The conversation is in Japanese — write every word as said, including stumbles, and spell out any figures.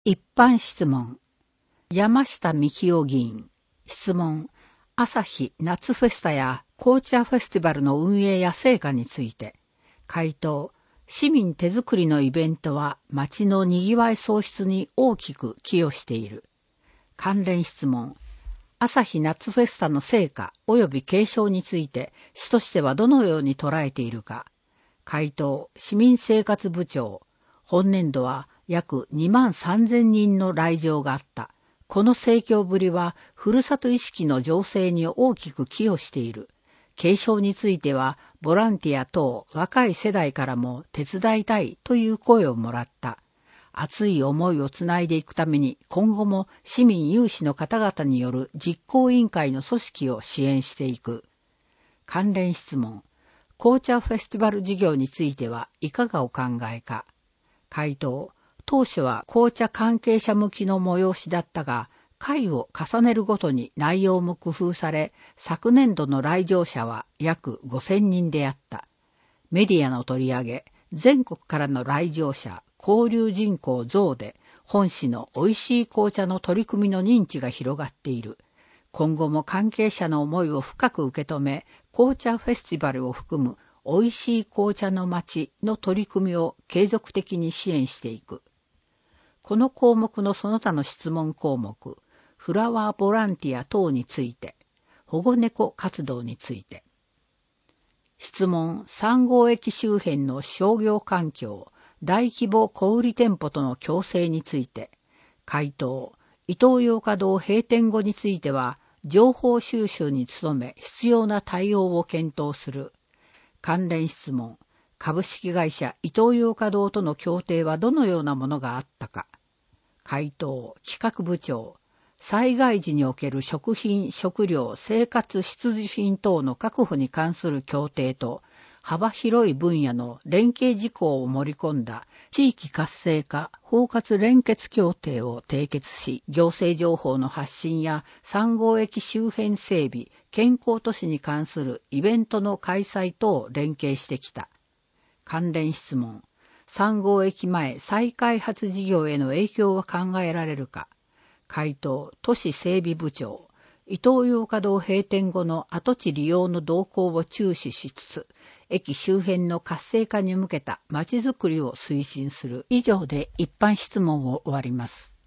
一般質問。山下幹夫議員。質問。朝日夏フェスタや紅茶フェスティバルの運営や成果について。回答。市民手作りのイベントは街の賑わい創出に大きく寄与している。関連質問。朝日夏フェスタの成果及び継承について市としてはどのように捉えているか。回答。市民生活部長。本年度は約にまんさんぜんにんの来場があった。この盛況ぶりは、ふるさと意識の醸成に大きく寄与している。継承については、ボランティア等若い世代からも手伝いたいという声をもらった。熱い思いをつないでいくために、今後も市民有志の方々による実行委員会の組織を支援していく。関連質問。紅茶フェスティバル事業についてはいかがお考えか。回答。当初は紅茶関係者向きの催しだったが、回を重ねるごとに内容も工夫され、昨年度の来場者は約ごせんにんであった。メディアの取り上げ、全国からの来場者、交流人口増で、本市の美味しい紅茶の取り組みの認知が広がっている。今後も関係者の思いを深く受け止め、紅茶フェスティバルを含む美味しい紅茶の街の取り組みを継続的に支援していく。この項目のその他の質問項目、フラワーボランティア等について、保護猫活動について。質問、三号駅周辺の商業環境、大規模小売店舗との共生について。回答、イトーヨーカドー閉店後については、情報収集に努め必要な対応を検討する。関連質問、株式会社イトーヨーカドーとの協定はどのようなものがあったか。回答、企画部長、災害時における食品、食料、生活必需品等の確保に関する協定と、幅広い分野の連携事項を盛り込んだ地域活性化包括連結協定を締結し、行政情報の発信や三号駅周辺整備、健康都市に関するイベントの開催等を連携してきた。関連質問。三号駅前再開発事業への影響は考えられるか。回答、都市整備部長。イトーヨーカドー閉店後の跡地利用の動向を注視しつつ、駅周辺の活性化に向けた街づくりを推進する。以上で一般質問を終わります。